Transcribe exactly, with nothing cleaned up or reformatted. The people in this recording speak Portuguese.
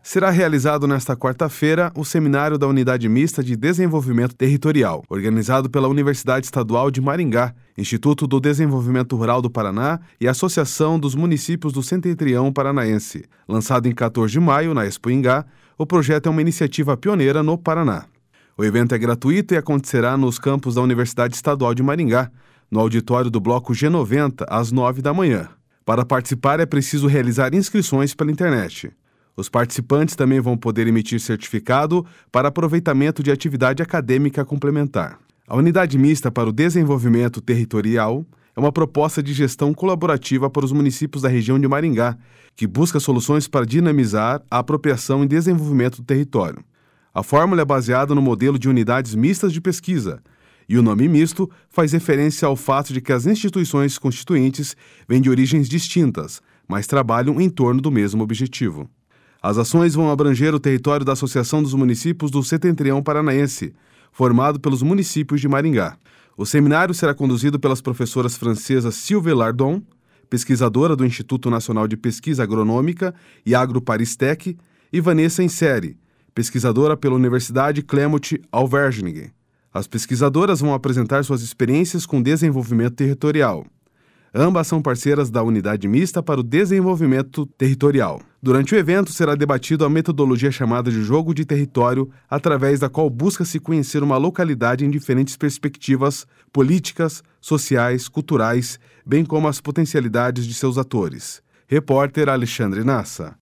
Será realizado nesta quarta-feira o seminário da Unidade Mista de Desenvolvimento Territorial, organizado pela Universidade Estadual de Maringá, Instituto do Desenvolvimento Rural do Paraná e Associação dos Municípios do Setentrião Paranaense. Lançado em quatorze de maio, na Expo Ingá, o projeto é uma iniciativa pioneira no Paraná. O evento é gratuito e acontecerá nos campos da Universidade Estadual de Maringá, no auditório do Bloco G noventa, às nove da manhã. Para participar é preciso realizar inscrições pela internet. Os participantes também vão poder emitir certificado para aproveitamento de atividade acadêmica complementar. A Unidade Mista para o Desenvolvimento Territorial é uma proposta de gestão colaborativa para os municípios da região de Maringá, que busca soluções para dinamizar a apropriação e desenvolvimento do território. A fórmula é baseada no modelo de unidades mistas de pesquisa, e o nome misto faz referência ao fato de que as instituições constituintes vêm de origens distintas, mas trabalham em torno do mesmo objetivo. As ações vão abranger o território da Associação dos Municípios do Setentrião Paranaense, formado pelos municípios de Maringá. O seminário será conduzido pelas professoras francesas Sylvie Lardon, pesquisadora do Instituto Nacional de Pesquisa Agronômica e AgroParisTech, e Vanessa Inseri, pesquisadora pela Universidade Clermont Auvergne. As pesquisadoras vão apresentar suas experiências com desenvolvimento territorial. Ambas são parceiras da Unidade Mista para o Desenvolvimento Territorial. Durante o evento, será debatido a metodologia chamada de jogo de território, através da qual busca-se conhecer uma localidade em diferentes perspectivas políticas, sociais, culturais, bem como as potencialidades de seus atores. Repórter Alexandre Nassa.